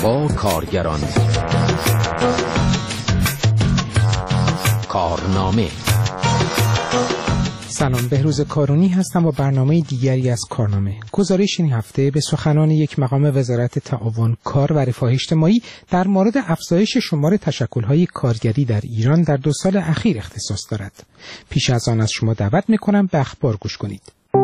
با کارگران. کارنامه. سلام، بهروز کارونی هستم با برنامه دیگری از کارنامه. گزارش این هفته به سخنان یک مقام وزارت تعاون کار و رفاه اجتماعی در مورد افزایش شمار تشکل‌های کارگری در ایران در 2 سال اخیر اختصاص دارد. پیش از آن از شما دعوت می‌کنم به اخبار گوش کنید.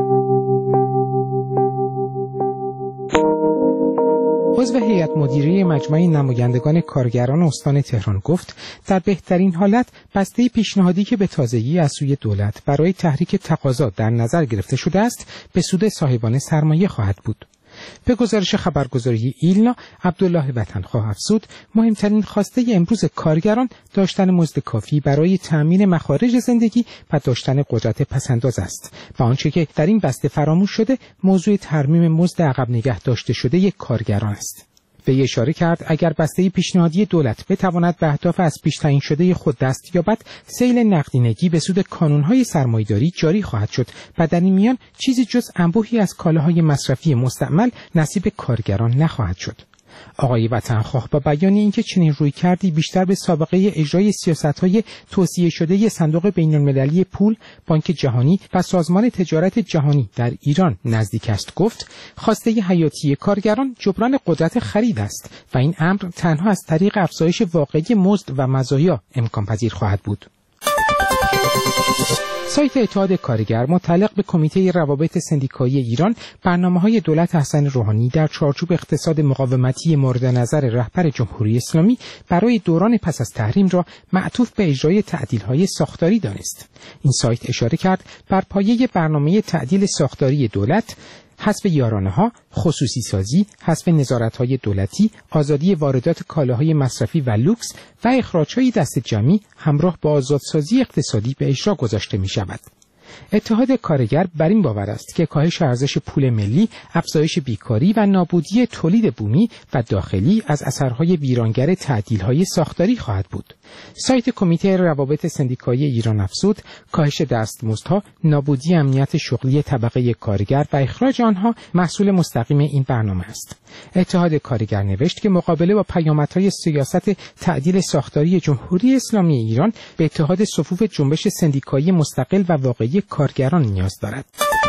عضو هیئت مدیره مجمع نمایندگان کارگران استان تهران گفت در بهترین حالت بسته پیشنهادی که به تازگی از سوی دولت برای تحریک تقاضا در نظر گرفته شده است به سود صاحبان سرمایه خواهد بود. به گزارش خبرگزاری ایلنا، عبدالله وطنخواه افزود مهمترین خواسته امروز کارگران داشتن مزد کافی برای تأمین مخارج زندگی و داشتن قدرت پسنداز است و آنچه که در این بسته فراموش شده موضوع ترمیم مزد عقب نگه داشته شده کارگران است. به اشاره کرد اگر بسته پیشنهادی دولت بتواند به اهداف از پیش تعیین شده خود دست یابد، سیل نقدینگی به سود کانونهای سرمایه‌داری جاری خواهد شد و در این میان چیزی جز انبوهی از کالاهای مصرفی مستعمل نصیب کارگران نخواهد شد. آقای وطنخواه با بیان اینکه چنین رویکردی بیشتر به سابقه اجرای سیاست‌های توصیه شده صندوق بین‌المللی پول، بانک جهانی و سازمان تجارت جهانی در ایران نزدیک است گفت خواسته حیاتی کارگران جبران قدرت خرید است و این امر تنها از طریق افزایش واقعی مزد و مزایا امکان پذیر خواهد بود. سایت اتحاد کارگر متعلق به کمیته روابط سندیکایی ایران برنامه‌های دولت حسن روحانی در چارچوب اقتصاد مقاومتی مورد نظر رهبر جمهوری اسلامی برای دوران پس از تحریم را معطوف به اجرای تعدیل‌های ساختاری دانست. این سایت اشاره کرد بر پایه برنامه تعدیل ساختاری دولت، حذف یارانه‌ها، خصوصی سازی، حذف نظارت‌های دولتی، آزادی واردات کالاهای مصرفی و لوکس و اخراج‌های دست جمعی همراه با آزادسازی اقتصادی به اجرا گذاشته می‌شود. اتحاد کارگر بر این باور است که کاهش ارزش پول ملی، افزایش بیکاری و نابودی تولید بومی و داخلی از اثرهای ویرانگر تعدیل‌های ساختاری خواهد بود. سایت کمیته روابط سندیکایی ایران افزود کاهش دستمزدها، نابودی امنیت شغلی طبقه کارگر و اخراج آنها محصول مستقیم این برنامه است. اتحاد کارگر نوشت که مقابله با پیامدهای سیاست تعدیل ساختاری جمهوری اسلامی ایران به اتحاد صفوف جنبش سندیکایی مستقل و واقعی کارگران نیاز دارد.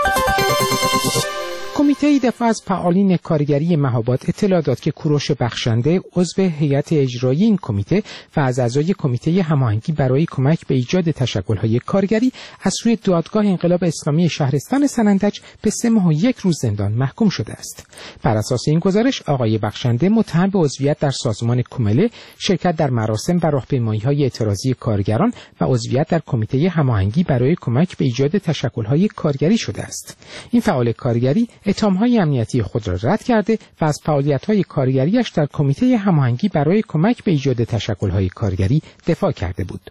کمیته دفاع از فعالین کارگری مهاباد اطلاع داد که کوروش بخشنده عضو هیئت اجرایی این کمیته و از اعضای کمیته هماهنگی برای کمک به ایجاد تشکل‌های کارگری از سوی دادگاه انقلاب اسلامی شهرستان سنندج به 3 ماه و 1 روز زندان محکوم شده است. بر اساس این گزارش آقای بخشنده متهم به عضویت در سازمان کومله، شرکت در مراسم و راهپیمایی‌های اعتراضی کارگران و عضویت در کمیته هماهنگی برای کمک به ایجاد تشکل‌های کارگری شده است. این فعال کارگری اتهام‌های امنیتی خود را رد کرده و از فعالیت‌های کارگریش در کمیته هماهنگی برای کمک به ایجاد تشکل‌های کارگری دفاع کرده بود.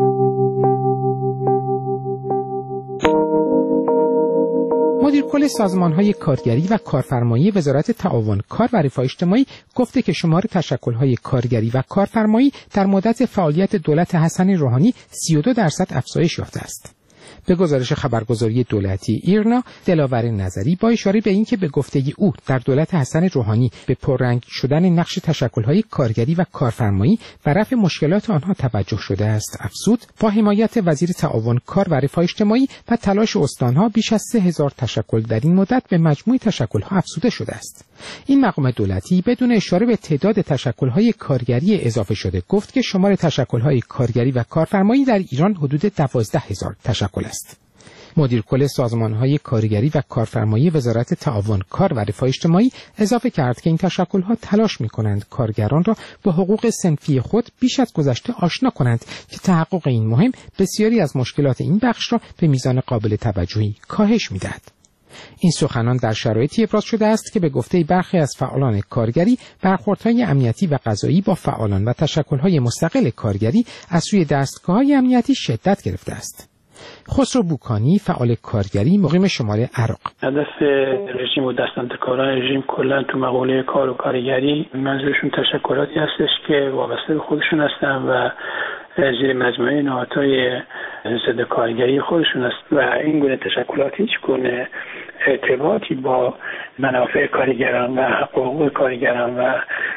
مدیر کل سازمان‌های کارگری و کارفرمایی وزارت تعاون کار و رفاه اجتماعی گفته که شمار تشکل‌های کارگری و کارفرمایی در مدت فعالیت دولت حسن روحانی 32% افزایش یافته است. به گزارش خبرگزاری دولتی ایرنا، دلاور نظری با اشاره به اینکه به گفته او در دولت حسن روحانی به پررنگ شدن نقش تشکل‌های کارگری و کارفرمایی و رفع مشکلات آنها توجه شده است، افزود با حمایت وزیر تعاون کار و رفاه اجتماعی و تلاش استانها بیش از 3000 تشکل در این مدت به مجموع تشکل‌ها افزوده شده است. این مقام دولتی بدون اشاره به تعداد تشکل‌های کارگری اضافه شده گفت که شمار تشکل‌های کارگری و کارفرمایی در ایران حدود 12000 تشکل است. مدیر کل سازمان‌های کارگری و کارفرمایی وزارت تعاون کار و رفاه اجتماعی اضافه کرد که این تشکل‌ها تلاش می‌کنند کارگران را با حقوق صنفی خود بیش از گذشته آشنا کنند که تحقق این مهم بسیاری از مشکلات این بخش را به میزان قابل توجهی کاهش می‌دهد. این سخنان در شرایطی ابراز شده است که به گفته برخی از فعالان کارگری برخوردهای امنیتی و قضایی با فعالان و تشکل‌های مستقل کارگری از سوی دستگاه‌های امنیتی شدت گرفته است. خسرو بوکانی فعال کارگری مقیم شمال عراق: هدف رژیم و دستاندرکاران رژیم کلا تو مقوله کار و کارگری منظورشون تشکلاتی هستش که وابسته به خودشون هستن و زیر مجموعه نهادهای ضد کارگری خودشون است و این گونه تشکلات هیچ گونه ارتباطی با منافع کارگران و حقوق کارگران و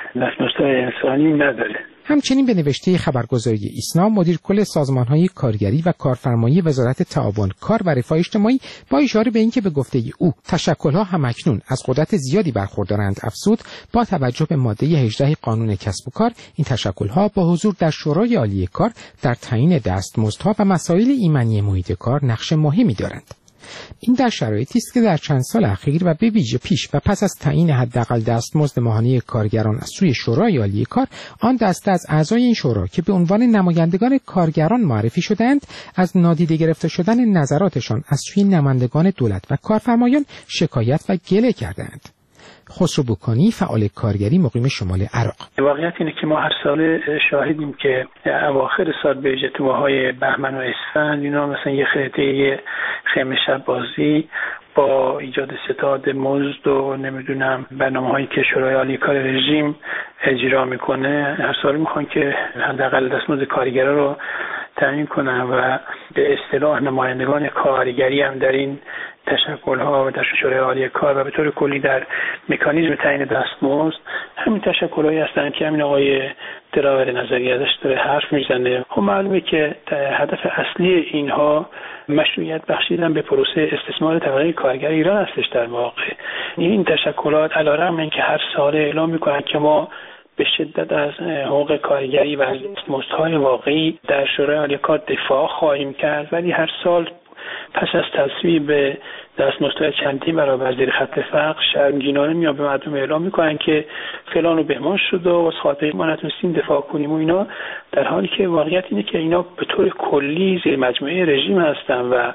دستمزدهای انسانی نداره. همچنین به نوشته خبرگزاری ایسنا، مدیر کل سازمان‌های کارگری و کارفرمایی وزارت تعاون، کار و رفاه اجتماعی با اشاره به اینکه به گفته او تشکل‌ها همکنون از قدرت زیادی برخوردارند افزود، با توجه به ماده 18 قانون کسب و کار، این تشکل‌ها با حضور در شورای عالی کار در تعیین دستمزدها و مسائل ایمنی محیط کار نقش مهمی دارند. این در شرایطی است که در چند سال اخیر و به ویژه پیش و پس از تعیین حداقل دستمزد ماهانه کارگران از سوی شورای عالی کار، آن دسته از اعضای این شورا که به عنوان نمایندگان کارگران معرفی شدند، از نادیده گرفته شدن نظراتشان از سوی نمایندگان دولت و کارفرمایان شکایت و گله کردند. خسرو بوکانی، فعال کارگری مقیم شمال عراق: واقعیت اینه که ما هر سال شاهدیم که اواخر سال به ویژه تو ماهای بهمن و اسفند اینا مثلا یه خرده خیمه شب بازی با ایجاد ستاد مزد و نمیدونم برنامه‌هایی که شورای عالی کار رژیم اجرا میکنه، هر سال میخوان که حداقل دستمزد کارگرا رو تعیین کنن و به اصطلاح نمایندگان کارگری هم در این تشکل‌ها و در شورای عالی کار و به طور کلی در مکانیزم تعیین دستمزد همین تشکل‌هایی هستند که همین آقای دلاور نظری ازش داره حرف میزنه. خب معلومه که هدف اصلی اینها مشروعیت بخشیدن به پروسه استثمار طبقه کارگر ایران هستش. در واقع این تشکلات علیرغم اینکه هر سال اعلام میکنن که ما به شدت از حقوق کارگری و از دستمزدهای واقعی در شورای عالی کار دفاع خواهیم کرد، ولی هر سال پس از تصویب دستمزدهای چندین برابر زیر خط فقر شرمگینانه میان به مردم اعلام میکنن که فلان و بهمان شد و از خاطر ما نتونستیم دفاع کنیم و اینا، در حالی که واقعیت اینه که اینا به طور کلی زیر مجموعه رژیم هستن و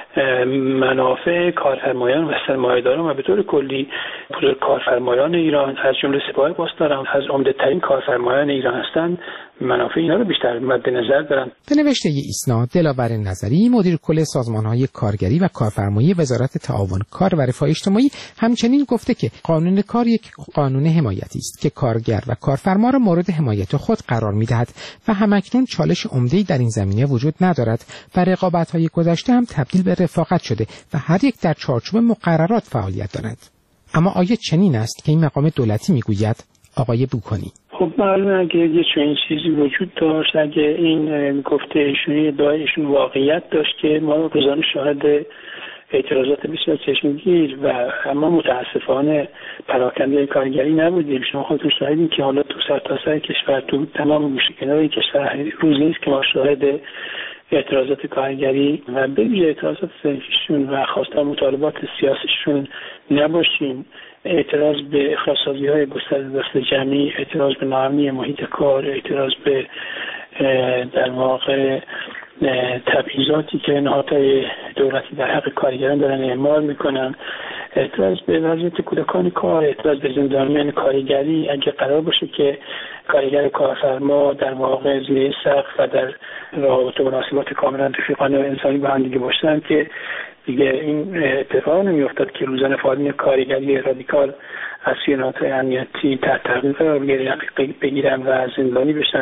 منافع کارفرمایان و سرمایه‌داران و به طور کلی کارفرمایان ایران از جمله سپاه پاسداران از عمده‌ترین کارفرمایان ایران هستند، منافع اینا رو بیشتر مد نظر دارن. به نوشته ایسنا، دلاور نظری، مدیر کل سازمان‌های کارگری و کارفرمایی وزارت تعاون، کار و رفاه اجتماعی، همچنین گفته که قانون کار یک قانون حمایتی است که کارگر و کارفرما را مورد حمایت خود قرار می‌دهد و همکنون چالش عمده‌ای در این زمینه وجود ندارد و رقابت‌های گذشته هم تبدیل به رفاقت شده و هر یک در چارچوب مقررات فعالیت دارند. اما آیا چنین است که این مقام دولتی میگوید؟ آقای بوکانی: خب معلومه اگه یه چنین چیزی وجود داشت، اگه این گفته ایشون ادعای ایشون واقعیت داشت که ما روزانه شاهد اعتراضات بسیار چشمگیر و اما متاسفانه پراکنده کارگری نبودیم. شما خودتون شاهدین که حالا تو سرتاسر کشور، تو تمام گوشه‌کنار کشور روز نیست که ما شاهد اعتراضات کارگری و به ویژه اعتراضات صنفیشون و خواستار مطالبات سیاسیشون نباشیم. اعتراض به اخراج‌سازی‌های گسترده دست جمعی، اعتراض به ناامنی محیط کار، اعتراض به در واقع تبعیضاتی که نهادهای دولتی در حق کارگران دارن اعمال میکنن، اعتراض به وضعیت کودکان کار، اعتراض به زندانیان کارگری. اگه قرار باشه که کارگر کارفرما در واقع زیر سقف و در روابط و مناسبات کاملا رفیقانه و انسانی با هم دیگه باشن، که دیگه این اتفاق نمیافتاد که روزانه فعالین کارگری رادیکال از سوی نهادهای امنیتی تحت تعقیب قرار بگیرن و زندانی بشن.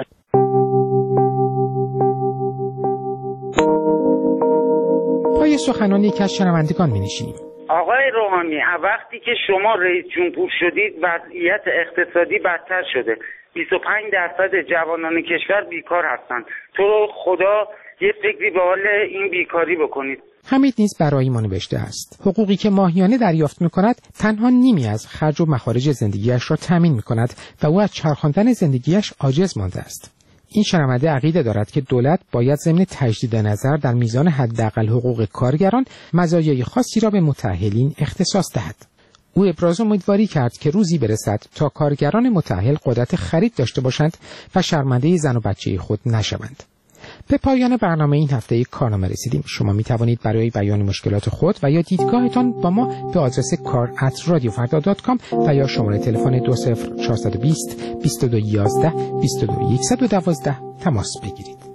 پای سخنان یکی از شنوندگان می‌نشینیم. آقای روحانی، وقتی که شما رئیس جمهور شدید وضعیت اقتصادی بدتر شده. 25% جوانان کشور بیکار هستند. تو خدا یه فکری به حال این بیکاری بکنید. حمید نیز برای ما نوشته است: حقوقی که ماهیانه دریافت می‌کند تنها نیمی از خرج و مخارج زندگیش را تامین می‌کند و او از چرخاندن زندگیش عاجز مانده است. این شنونده عقیده دارد که دولت باید ضمن تجدید نظر در میزان حداقل حقوق کارگران مزایای خاصی را به متأهلین اختصاص دهد. او ابراز امیدواری کرد که روزی برسد تا کارگران متأهل قدرت خرید داشته باشند و شرمنده زن و بچه خود نشوند. به پایان برنامه این هفته کارنامه رسیدیم. شما می توانید برای بیان مشکلات خود و یا دیدگاهتان با ما به آدرس kar@radiofarda.com و یا شماره تلفن 20420 2211 22112 تماس بگیرید.